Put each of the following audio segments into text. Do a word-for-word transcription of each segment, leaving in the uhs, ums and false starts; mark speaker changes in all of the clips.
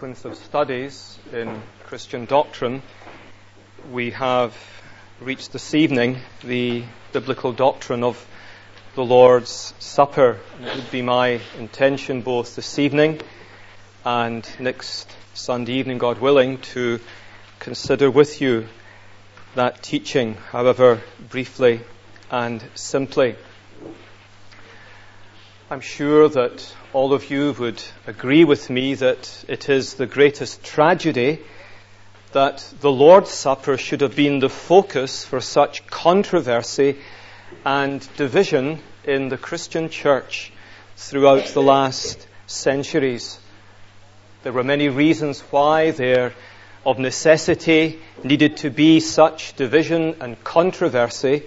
Speaker 1: sequence of studies in Christian doctrine, we have reached this evening the biblical doctrine of the Lord's Supper. And it would be my intention both this evening and next Sunday evening, God willing, to consider with you that teaching, however briefly and simply. I'm sure that all of you would agree with me that it is the greatest tragedy that the Lord's Supper should have been the focus for such controversy and division in the Christian church throughout the last centuries. There were many reasons why there, of necessity, needed to be such division and controversy,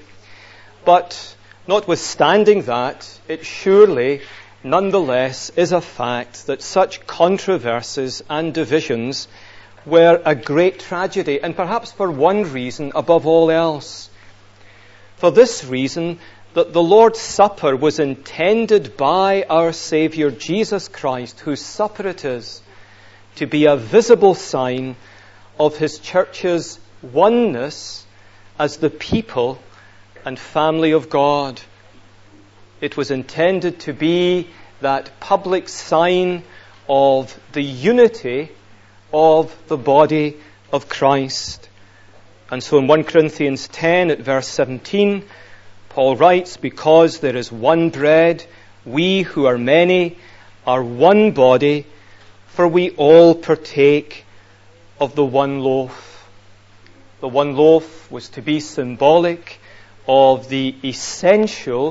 Speaker 1: but notwithstanding that, it surely, nonetheless, is a fact that such controversies and divisions were a great tragedy, and perhaps for one reason above all else. For this reason, that the Lord's Supper was intended by our Saviour Jesus Christ, whose supper it is, to be a visible sign of His church's oneness as the people and family of God. It was intended to be that public sign of the unity of the body of Christ. And so in First Corinthians ten at verse seventeen, Paul writes, "Because there is one bread, we who are many are one body, for we all partake of the one loaf." The one loaf was to be symbolic of the essential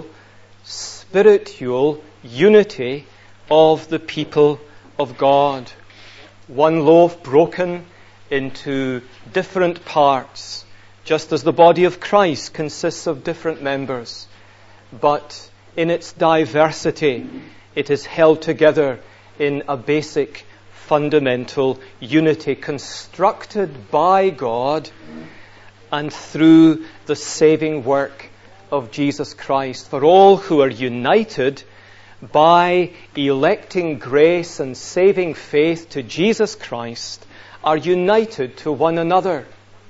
Speaker 1: spiritual unity of the people of God. One loaf broken into different parts, just as the body of Christ consists of different members. But in its diversity, it is held together in a basic, fundamental unity constructed by God and through the saving work of Jesus Christ. For all who are united by electing grace and saving faith to Jesus Christ are united to one another.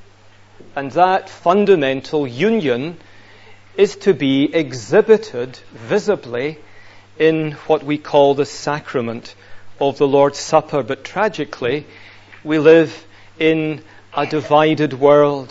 Speaker 1: And that fundamental union is to be exhibited visibly in what we call the sacrament of the Lord's Supper. But tragically, we live in a divided world.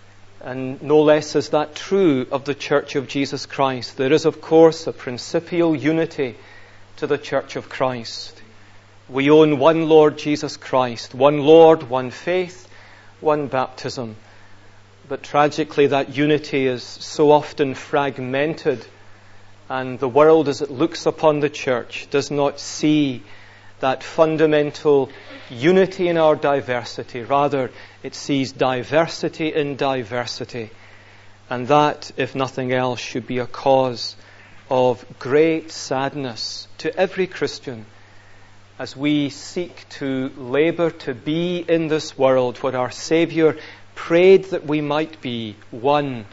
Speaker 1: And no less is that true of the Church of Jesus Christ. There is, of course, a principal unity to the Church of Christ. We own one Lord Jesus Christ, one Lord, one faith, one baptism. But tragically, that unity is so often fragmented, and the world, as it looks upon the Church, does not see that fundamental unity in our diversity. Rather, it sees diversity in diversity. And that, if nothing else, should be a cause of great sadness to every Christian as we seek to labour to be in this world where our Saviour prayed that we might be one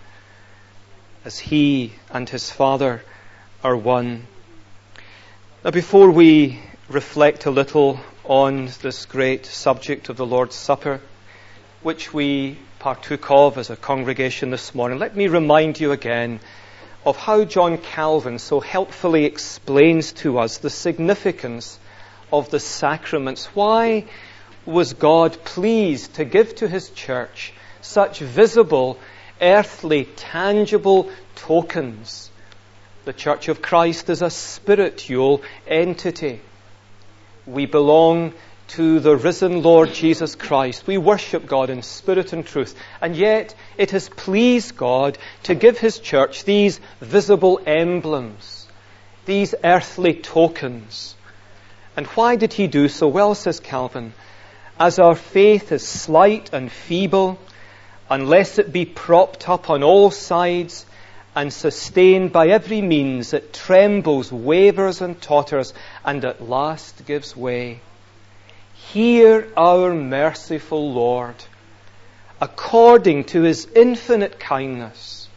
Speaker 1: as He and His Father are one. Now, before we reflect a little on this great subject of the Lord's Supper, which we partook of as a congregation this morning, let me remind you again of how John Calvin so helpfully explains to us the significance of the sacraments. Why was God pleased to give to His church such visible, earthly, tangible tokens? The Church of Christ is a spiritual entity. We belong to the risen Lord Jesus Christ. We worship God in spirit and truth. And yet it has pleased God to give His church these visible emblems, these earthly tokens. And why did He do so? Well, says Calvin, as our faith is slight and feeble, unless it be propped up on all sides and sustained by every means, it trembles, wavers and totters, and at last gives way. Hear our merciful Lord, according to His infinite kindness,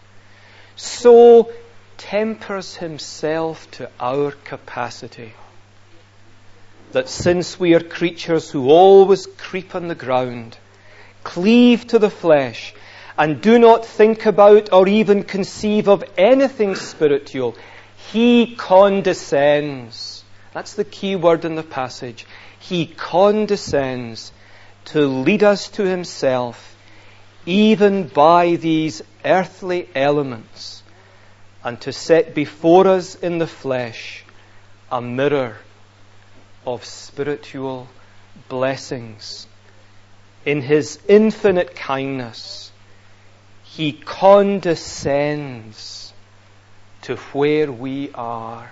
Speaker 1: so tempers Himself to our capacity. that since we are creatures who always creep on the ground, cleave to the flesh, and do not think about or even conceive of anything spiritual, He condescends. That's the key word in the passage. He condescends to lead us to Himself, even by these earthly elements, and to set before us in the flesh a mirror of spiritual blessings. In His infinite kindness, He condescends to where we are.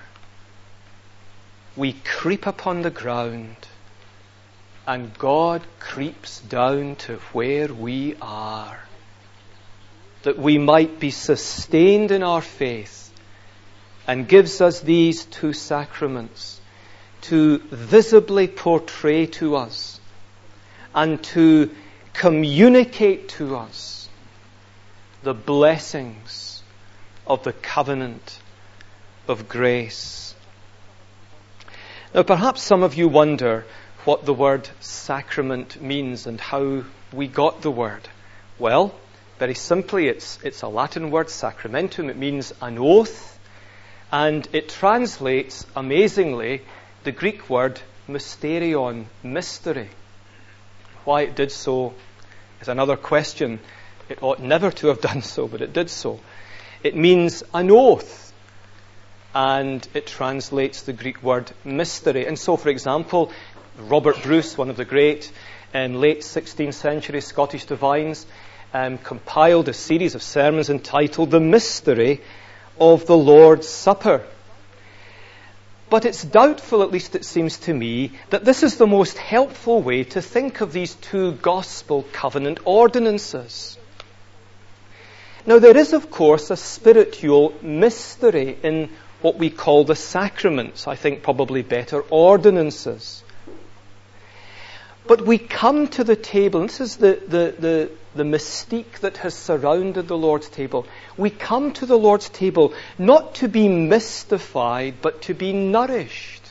Speaker 1: We creep upon the ground, and God creeps down to where we are, that we might be sustained in our faith, and gives us these two sacraments to visibly portray to us and to communicate to us the blessings of the covenant of grace. Now, perhaps some of you wonder what the word sacrament means and how we got the word. Well, very simply, it's, it's a Latin word, sacramentum. It means an oath, and it translates, amazingly, the Greek word mysterion, mystery. Why it did so is another question. It ought never to have done so, but it did so. It means an oath, and it translates the Greek word mystery. And so, for example, Robert Bruce, one of the great um, late sixteenth century Scottish divines, um, compiled a series of sermons entitled The Mystery of the Lord's Supper. But it's doubtful, at least it seems to me, that this is the most helpful way to think of these two gospel covenant ordinances. Now, there is, of course, a spiritual mystery in what we call the sacraments, I think probably better, ordinances. But we come to the table, and this is the, the, the, the mystique that has surrounded the Lord's table. We come to the Lord's table not to be mystified, but to be nourished.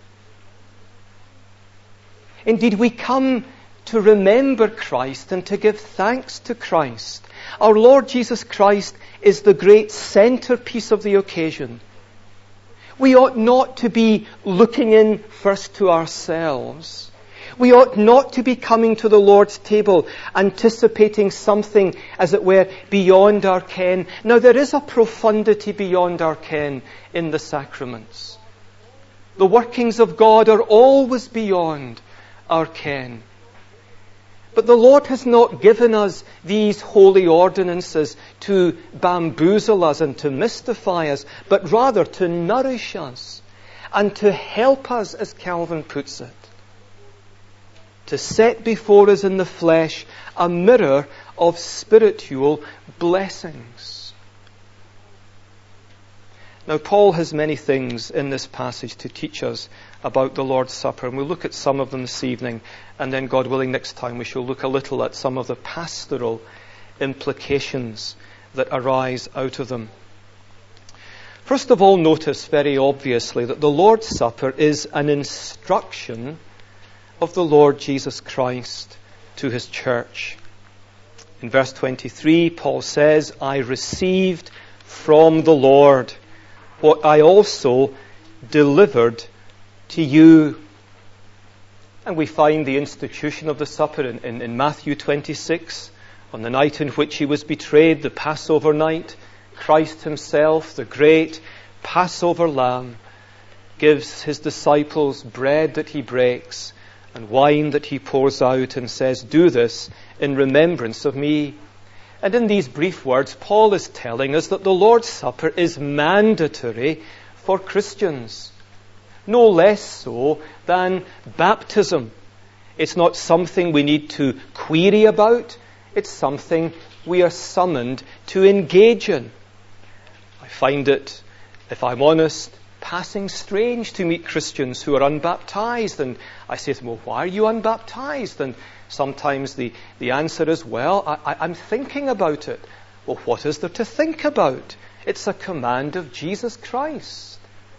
Speaker 1: Indeed, we come to remember Christ and to give thanks to Christ. Our Lord Jesus Christ is the great centerpiece of the occasion. We ought not to be looking in first to ourselves. We ought not to be coming to the Lord's table anticipating something, as it were, beyond our ken. Now, there is a profundity beyond our ken in the sacraments. The workings of God are always beyond our ken. But the Lord has not given us these holy ordinances to bamboozle us and to mystify us, but rather to nourish us and to help us, as Calvin puts it, to set before us in the flesh a mirror of spiritual blessings. Now, Paul has many things in this passage to teach us about the Lord's Supper, and we'll look at some of them this evening, and then, God willing, next time we shall look a little at some of the pastoral implications that arise out of them. First of all, notice very obviously that the Lord's Supper is an instruction of the Lord Jesus Christ to His church. In verse twenty-three, Paul says, I received from the Lord what I also delivered to you. And we find the institution of the supper in, in, in Matthew twenty-six, on the night in which He was betrayed, the Passover night. Christ Himself, the great Passover Lamb, gives His disciples bread that He breaks and wine that He pours out, and says, do this in remembrance of me. And in these brief words, Paul is telling us that the Lord's Supper is mandatory for Christians. No less so than baptism. It's not something we need to query about. It's something we are summoned to engage in. I find it, if I'm honest, passing strange to meet Christians who are unbaptized. And I say to them, well, why are you unbaptized? And sometimes the, the answer is, well, I, I, I'm thinking about it. Well, what is there to think about? It's a command of Jesus Christ.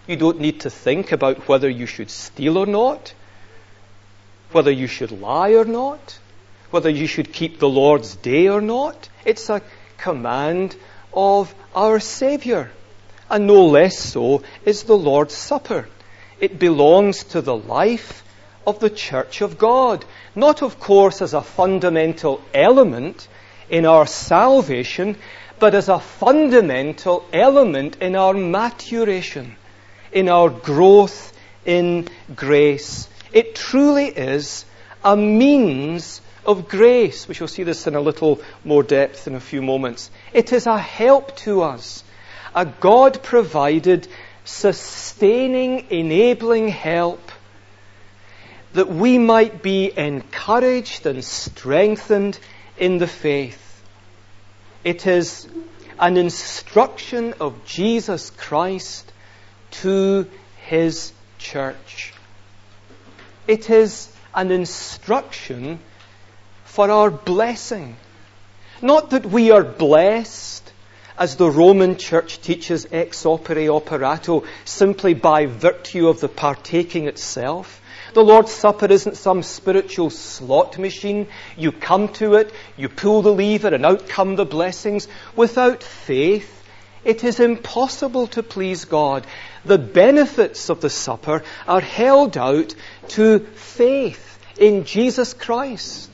Speaker 1: You don't need to think about whether you should steal or not, whether you should lie or not, whether you should keep the Lord's Day or not. It's a command of our Saviour. And no less so is the Lord's Supper. It belongs to the life of the Church of God. Not, of course, as a fundamental element in our salvation, but as a fundamental element in our maturation, in our growth in grace. It truly is a means of grace. We shall see this in a little more depth in a few moments. It is a help to us, a God-provided, sustaining, enabling help, that we might be encouraged and strengthened in the faith. It is an instruction of Jesus Christ to His church. It is an instruction for our blessing. Not that we are blessed, as the Roman Church teaches ex opere operato, simply by virtue of the partaking itself. The Lord's Supper isn't some spiritual slot machine. You come to it, you pull the lever, and out come the blessings. Without faith, it is impossible to please God. The benefits of the supper are held out to faith in Jesus Christ.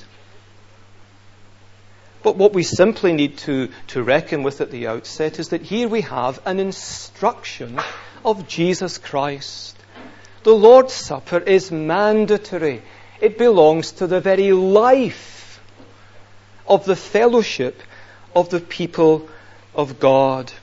Speaker 1: But what we simply need to, to reckon with at the outset is that here we have an instruction of Jesus Christ. The Lord's Supper is mandatory. It belongs to the very life of the fellowship of the people of God.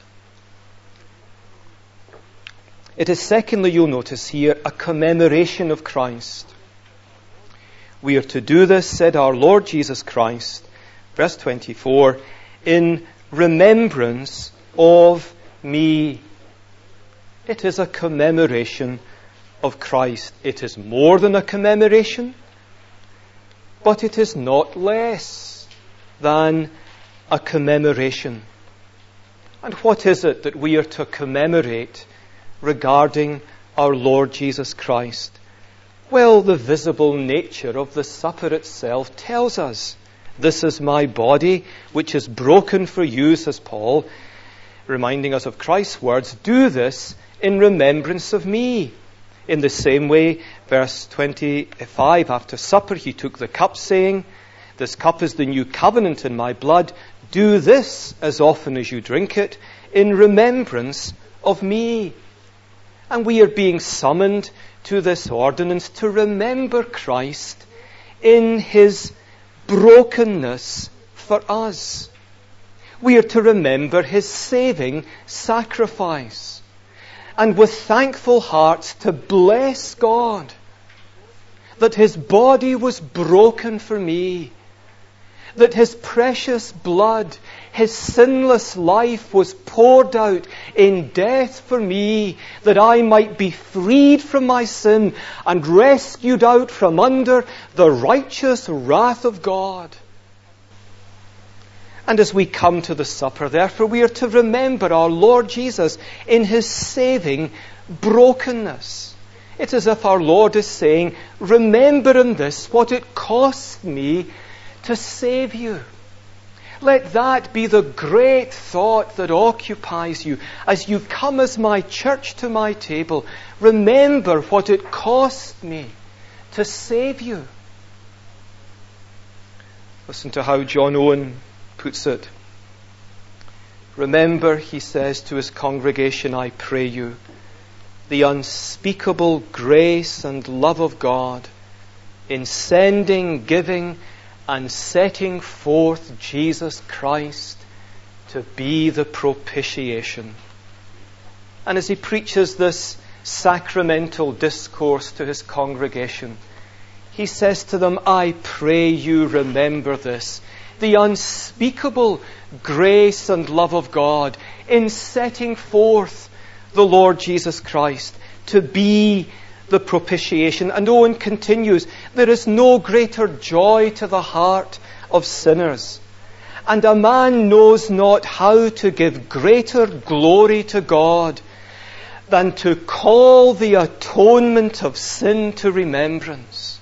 Speaker 1: It is, secondly, you'll notice here, a commemoration of Christ. We are to do this, said our Lord Jesus Christ, verse twenty-four, in remembrance of me. It is a commemoration of Christ. It is more than a commemoration, but it is not less than a commemoration. And what is it that we are to commemorate regarding our Lord Jesus Christ? Well, the visible nature of the supper itself tells us, this is my body, which is broken for you, says Paul, reminding us of Christ's words, do this in remembrance of me. In the same way, verse twenty-five, after supper he took the cup, saying, this cup is the new covenant in my blood. Do this as often as you drink it in remembrance of me. And we are being summoned to this ordinance to remember Christ in His brokenness for us. We are to remember His saving sacrifice. And with thankful hearts to bless God that His body was broken for me, that His precious blood, His sinless life was poured out in death for me, that I might be freed from my sin and rescued out from under the righteous wrath of God. And as we come to the supper, therefore, we are to remember our Lord Jesus in His saving brokenness. It's as if our Lord is saying, remember in this what it cost me to save you. Let that be the great thought that occupies you as you come as my church to my table. Remember what it cost me to save you. Listen to how John Owen puts it. Remember, he says to his congregation, I pray you, the unspeakable grace and love of God in sending, giving, and setting forth Jesus Christ to be the propitiation. And as he preaches this sacramental discourse to his congregation, he says to them, I pray you remember this, the unspeakable grace and love of God in setting forth the Lord Jesus Christ to be the propitiation. And Owen continues, there is no greater joy to the heart of sinners, and a man knows not how to give greater glory to God than to call the atonement of sin to remembrance.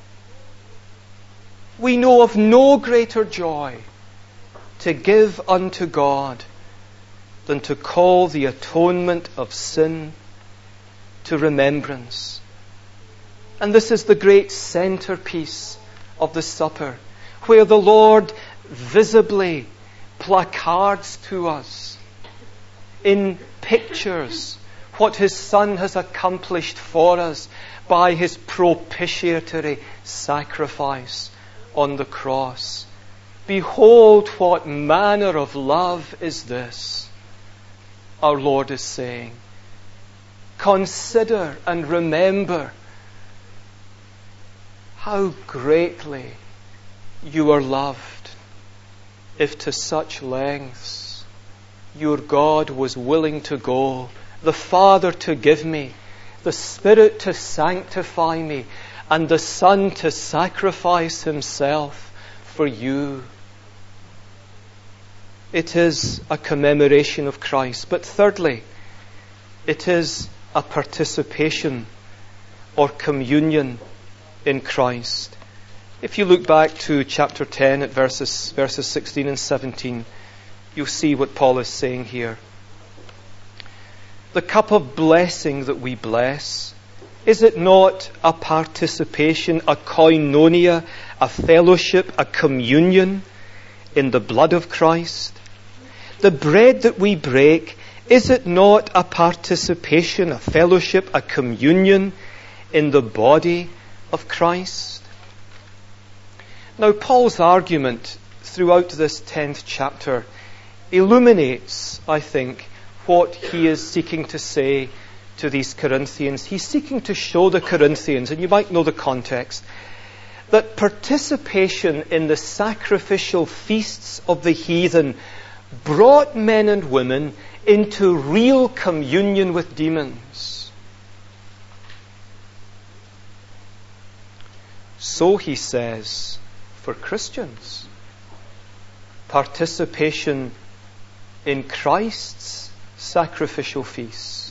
Speaker 1: We know of no greater joy to give unto God than to call the atonement of sin to remembrance. And this is the great centerpiece of the supper, where the Lord visibly placards to us in pictures what His Son has accomplished for us by His propitiatory sacrifice on the cross. Behold, what manner of love is this, our Lord is saying. Consider and remember how greatly you are loved, if to such lengths your God was willing to go, the Father to give me, the Spirit to sanctify me, and the Son to sacrifice Himself for you. It is a commemoration of Christ. But thirdly, it is a participation or communion in Christ. If you look back to chapter ten at verses, verses sixteen and seventeen, you'll see what Paul is saying here. The cup of blessing that we bless, is it not a participation, a koinonia, a fellowship, a communion in the blood of Christ? The bread that we break, is it not a participation, a fellowship, a communion in the body of Christ? Now, Paul's argument throughout this tenth chapter illuminates, I think, what he is seeking to say to these Corinthians. He's seeking to show the Corinthians, and you might know the context, that participation in the sacrificial feasts of the heathen brought men and women into real communion with demons. So, he says, for Christians, participation in Christ's sacrificial feast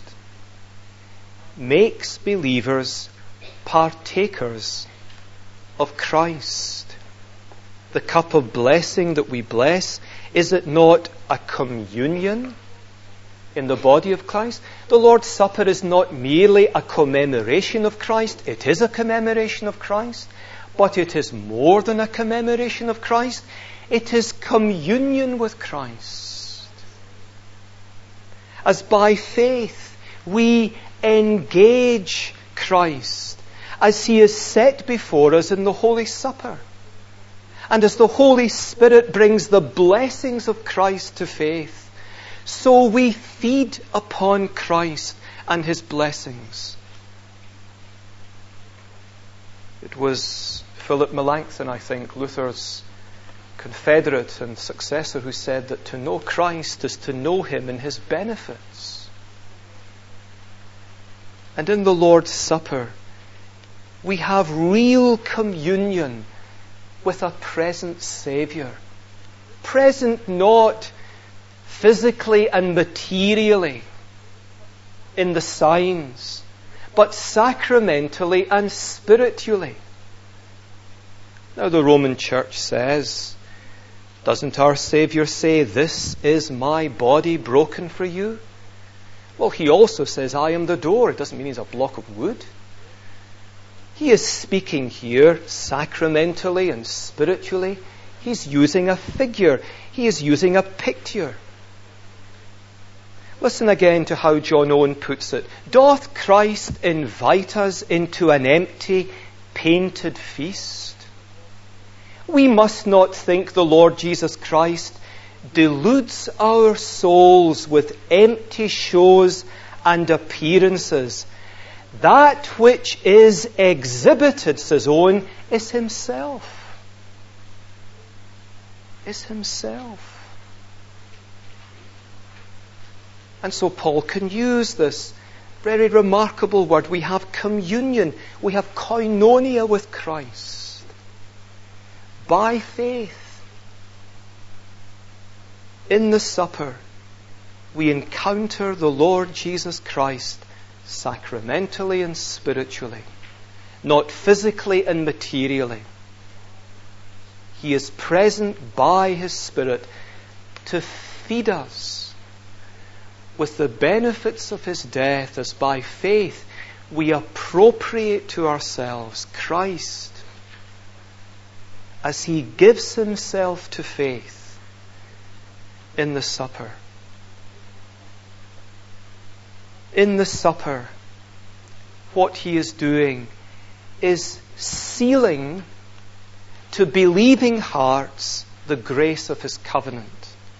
Speaker 1: makes believers partakers of Christ. The cup of blessing that we bless, is it not a communion in the body of Christ? The Lord's Supper is not merely a commemoration of Christ. It is a commemoration of Christ, but it is more than a commemoration of Christ. It is communion with Christ. As by faith we engage Christ as He is set before us in the Holy Supper. And as the Holy Spirit brings the blessings of Christ to faith, so we feed upon Christ and His blessings. It was Philip Melanchthon, I think, Luther's confederate and successor, who said that to know Christ is to know Him in His benefits. And in the Lord's Supper, we have real communion with a present Saviour. Present not physically and materially in the signs, but sacramentally and spiritually. Now, the Roman Church says, doesn't our Saviour say, "This is my body broken for you"? Well, He also says, "I am the door." It doesn't mean He's a block of wood. He is speaking here sacramentally and spiritually. He's using a figure. He is using a picture. Listen again to how John Owen puts it. Doth Christ invite us into an empty, painted feast? We must not think the Lord Jesus Christ deludes our souls with empty shows and appearances. That which is exhibited, says Owen, is Himself. Is Himself. And so Paul can use this very remarkable word. We have communion. We have koinonia with Christ. By faith, in the supper, we encounter the Lord Jesus Christ sacramentally and spiritually, not physically and materially. He is present by His Spirit to feed us with the benefits of His death, as by faith we appropriate to ourselves Christ as He gives Himself to faith in the supper. In the supper, what He is doing is sealing to believing hearts the grace of His covenant.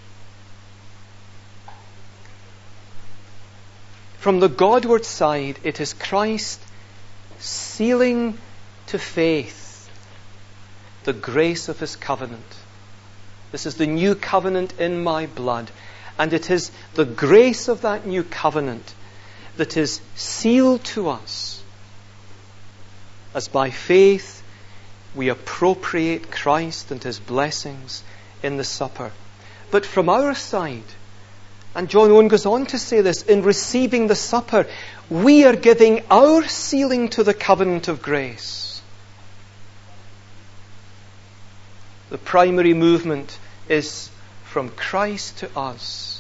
Speaker 1: From the Godward side, it is Christ sealing to faith the grace of His covenant. This is the new covenant in my blood. And it is the grace of that new covenant that is sealed to us, as by faith we appropriate Christ and His blessings in the supper. But from our side, and John Owen goes on to say this, in receiving the supper, we are giving our sealing to the covenant of grace. The primary movement is from Christ to us.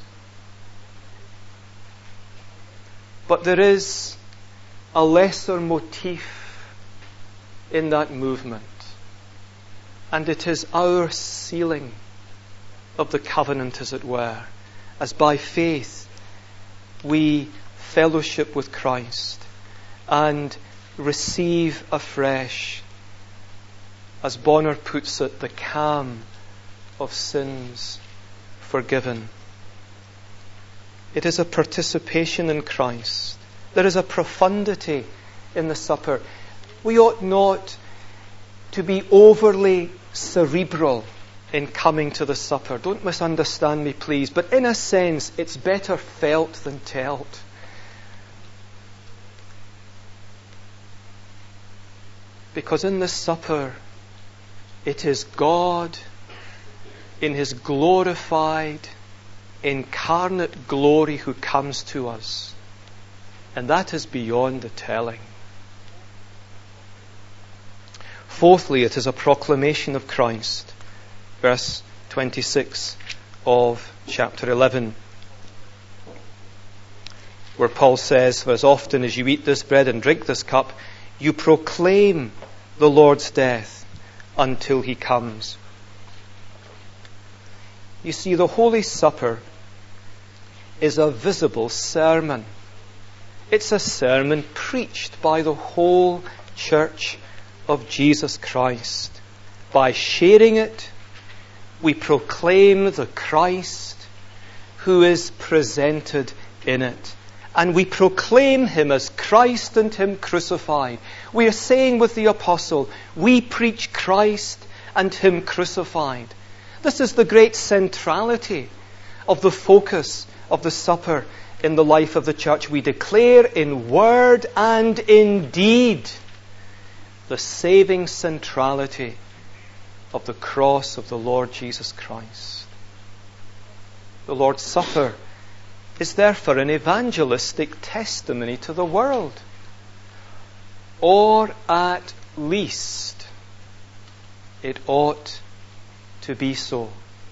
Speaker 1: But there is a lesser motif in that movement, and it is our sealing of the covenant, as it were, as by faith we fellowship with Christ and receive afresh, as Bonner puts it, the calm of sins forgiven. It is a participation in Christ. There is a profundity in the supper. We ought not to be overly cerebral in coming to the supper. Don't misunderstand me, please. But in a sense, it's better felt than told. Because in the supper, it is God in His glorified, incarnate glory who comes to us. And that is beyond the telling. Fourthly, it is a proclamation of Christ. Verse twenty-six of chapter eleven, where Paul says, "For as often as you eat this bread and drink this cup, you proclaim the Lord's death until He comes." You see, the Holy Supper is a visible sermon. It's a sermon preached by the whole Church of Jesus Christ. By sharing it, we proclaim the Christ who is presented in it. And we proclaim Him as Christ and Him crucified. We are saying with the apostle, we preach Christ and Him crucified. This is the great centrality of the focus of the supper in the life of the church. We declare in word and in deed the saving centrality of the cross of the Lord Jesus Christ. The Lord's Supper is therefore an evangelistic testimony to the world. Or at least it ought to be so.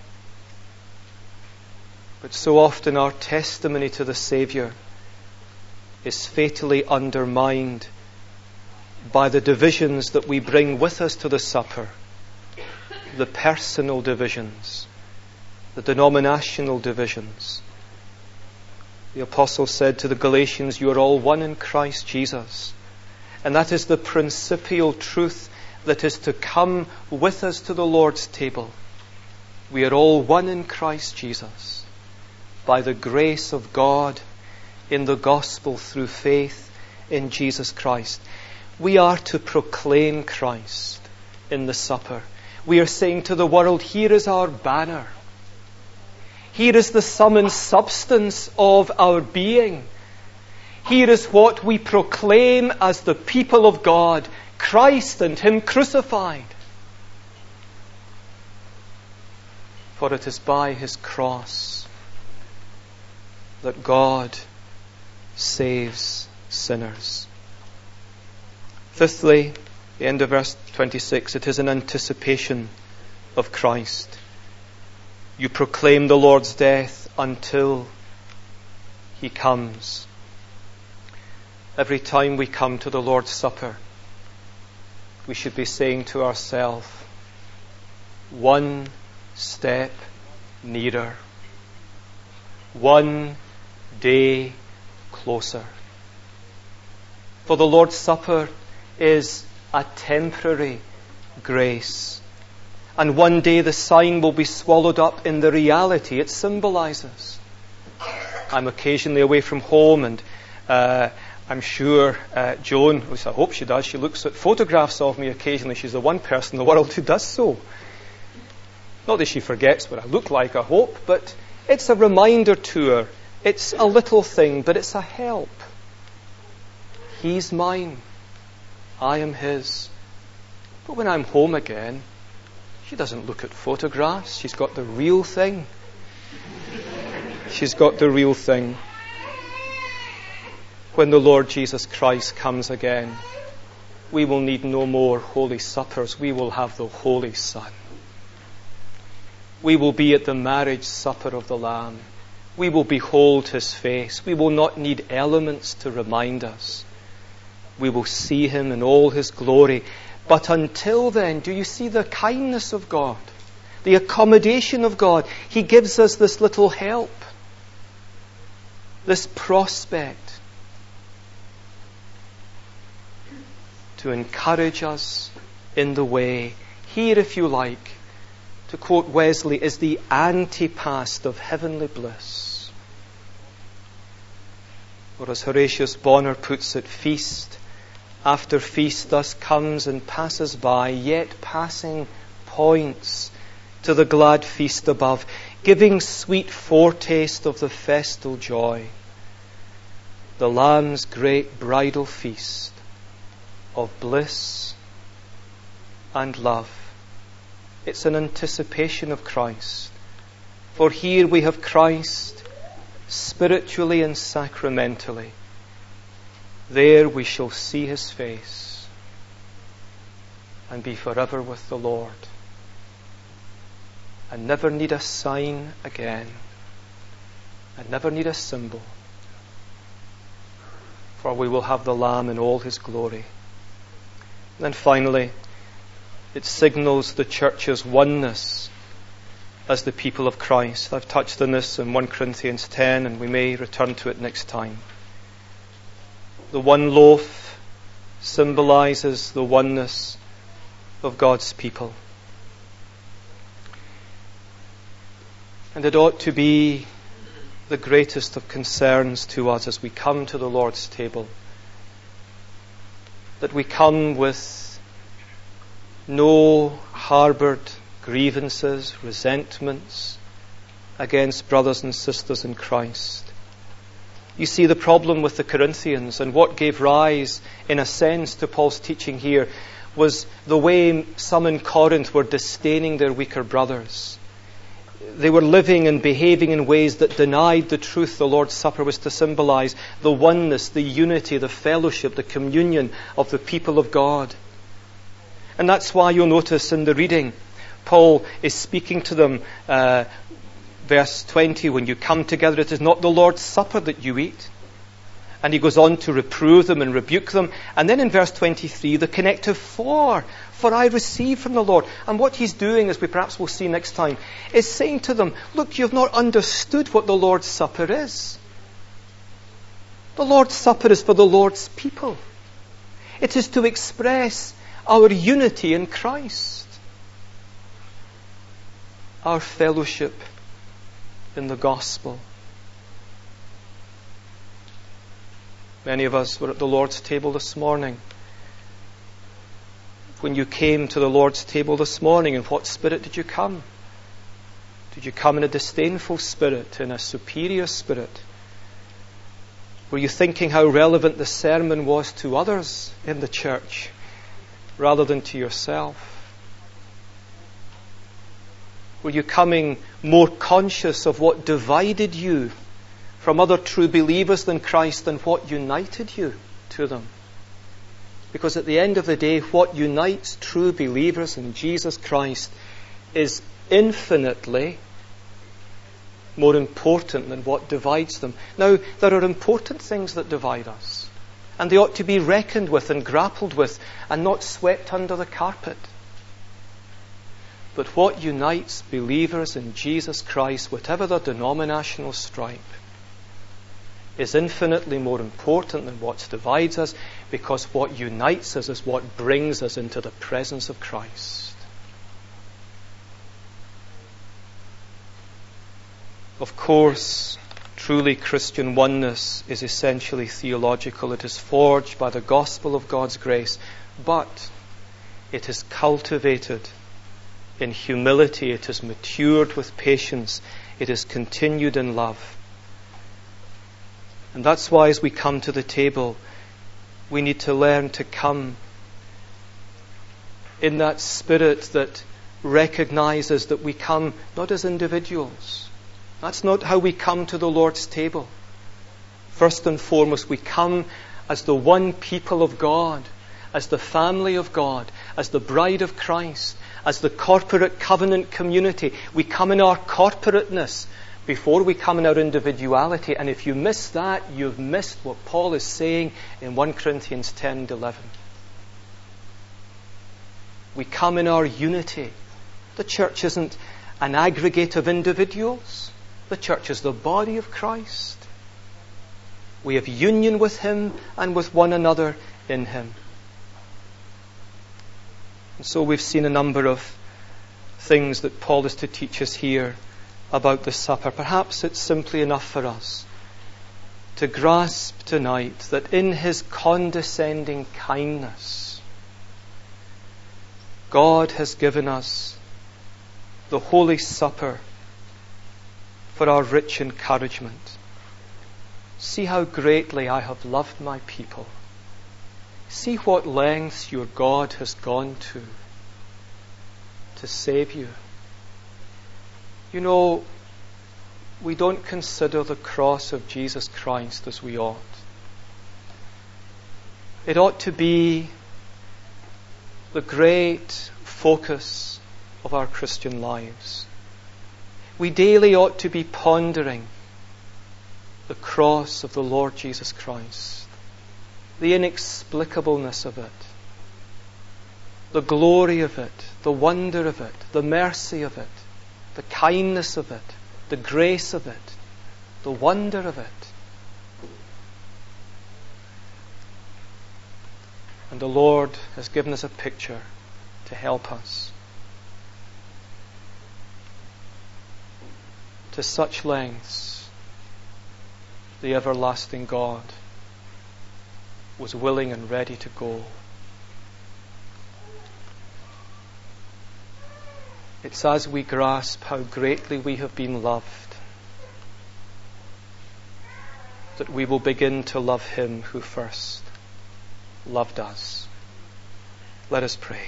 Speaker 1: But so often our testimony to the Saviour is fatally undermined by the divisions that we bring with us to the supper. The personal divisions, the denominational divisions. The apostle said to the Galatians, you are all one in Christ Jesus. And that is the principal truth that is to come with us to the Lord's table. We are all one in Christ Jesus by the grace of God in the gospel through faith in Jesus Christ. We are to proclaim Christ in the supper. We are saying to the world, here is our banner. Here is the sum and substance of our being. Here is what we proclaim as the people of God, Christ and Him crucified. For it is by His cross that God saves sinners. Fifthly, the end of verse twenty-six, it is an anticipation of Christ. You proclaim the Lord's death until He comes. Every time we come to the Lord's Supper, we should be saying to ourselves, one step nearer, one day closer. For the Lord's Supper is a temporary grace. And one day the sign will be swallowed up in the reality it symbolizes. I'm occasionally away from home, and uh, I'm sure uh, Joan, at least I hope she does, she looks at photographs of me occasionally. She's the one person in the world who does so. Not that she forgets what I look like, I hope, but it's a reminder to her. It's a little thing, but it's a help. He's mine. I am His. But when I'm home again, she doesn't look at photographs. She's got the real thing. She's got the real thing. When the Lord Jesus Christ comes again, we will need no more holy suppers. We will have the Holy Son. We will be at the marriage supper of the Lamb. We will behold His face. We will not need elements to remind us. We will see Him in all His glory. But until then, do you see the kindness of God? The accommodation of God. He gives us this little help. This prospect. To encourage us in the way. Here, if you like, to quote Wesley, is the antepast of heavenly bliss. Or as Horatius Bonner puts it, feast after feast thus comes and passes by, yet passing points to the glad feast above, giving sweet foretaste of the festal joy, the Lamb's great bridal feast of bliss and love. It's an anticipation of Christ. For here we have Christ spiritually and sacramentally. There we shall see His face and be forever with the Lord and never need a sign again and never need a symbol, for we will have the Lamb in all His glory. And then finally, it signals the church's oneness as the people of Christ. I've touched on this in First Corinthians ten, and we may return to it next time. The one loaf symbolizes the oneness of God's people. And it ought to be the greatest of concerns to us as we come to the Lord's table, that we come with no harboured grievances, resentments against brothers and sisters in Christ. You see, the problem with the Corinthians, and what gave rise, in a sense, to Paul's teaching here, was the way some in Corinth were disdaining their weaker brothers. They were living and behaving in ways that denied the truth the Lord's Supper was to symbolize, the oneness, the unity, the fellowship, the communion of the people of God. And that's why you'll notice in the reading, Paul is speaking to them, uh, verse twenty, when you come together, it is not the Lord's Supper that you eat. And he goes on to reprove them and rebuke them. And then in verse twenty-three, the connective for, for I receive from the Lord. And what he's doing, as we perhaps will see next time, is saying to them, look, you've not understood what the Lord's Supper is. The Lord's Supper is for the Lord's people. It is to express our unity in Christ, our fellowship in the gospel. Many of us were at the Lord's table this morning. When you came to the Lord's table this morning, in what spirit did you come? Did you come in a disdainful spirit, in a superior spirit? Were you thinking how relevant the sermon was to others in the church rather than to yourself? Were you coming more conscious of what divided you from other true believers than Christ than what united you to them. Because at the end of the day, what unites true believers in Jesus Christ is infinitely more important than what divides them. Now, there are important things that divide us, and they ought to be reckoned with and grappled with and not swept under the carpet. But what unites believers in Jesus Christ, whatever their denominational stripe, is infinitely more important than what divides us, because what unites us is what brings us into the presence of Christ. Of course, truly Christian oneness is essentially theological. It is forged by the gospel of God's grace, but it is cultivated in humility. It is matured with patience. It is continued in love. And that's why as we come to the table, we need to learn to come in that spirit that recognizes that we come not as individuals. That's not how we come to the Lord's table. First and foremost, we come as the one people of God, as the family of God, as the bride of Christ, as the corporate covenant community. We come in our corporateness before we come in our individuality. And if you miss that, you've missed what Paul is saying in First Corinthians ten and eleven. We come in our unity. The church isn't an aggregate of individuals. The church is the body of Christ. We have union with Him and with one another in Him. And so we've seen a number of things that Paul is to teach us here about the supper. Perhaps it's simply enough for us to grasp tonight that in His condescending kindness, God has given us the Holy Supper for our rich encouragement. See how greatly I have loved my people. See what lengths your God has gone to to save you. You know, we don't consider the cross of Jesus Christ as we ought. It ought to be the great focus of our Christian lives. We daily ought to be pondering the cross of the Lord Jesus Christ, the inexplicableness of it, the glory of it, the wonder of it, the mercy of it, the kindness of it, the grace of it, the wonder of it. And the Lord has given us a picture to help us. To such lengths, the everlasting God was willing and ready to go. It's as we grasp how greatly we have been loved that we will begin to love Him who first loved us. Let us pray.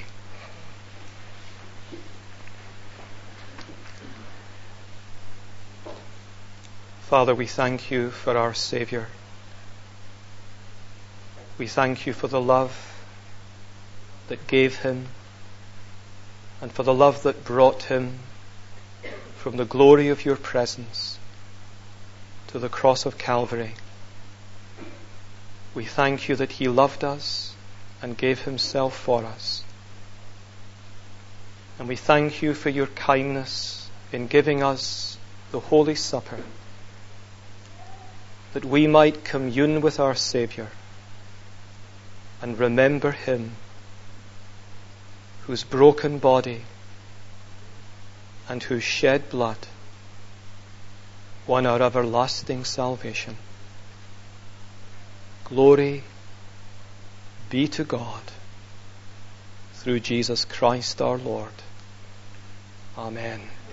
Speaker 1: Father, we thank You for our Saviour. We thank You for the love that gave Him and for the love that brought Him from the glory of Your presence to the cross of Calvary. We thank You that He loved us and gave Himself for us. And we thank You for Your kindness in giving us the Holy Supper, that we might commune with our Saviour and remember Him whose broken body and whose shed blood won our everlasting salvation. Glory be to God through Jesus Christ our Lord. Amen.